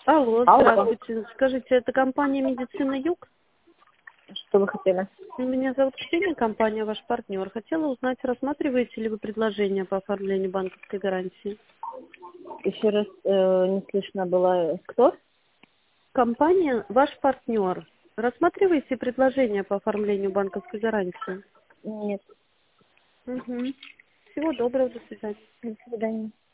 Алло, Алло. здравствуйте. Скажите, это компания «Медицина Юг»? Что вы хотели? Меня зовут Ксения, компания «Ваш партнер». Хотела узнать, рассматриваете ли вы предложение по оформлению банковской гарантии? Еще раз не слышно было. Кто? Компания «Ваш партнер». Рассматриваете предложение по оформлению банковской гарантии? Нет. Угу. Всего доброго, до свидания. До свидания.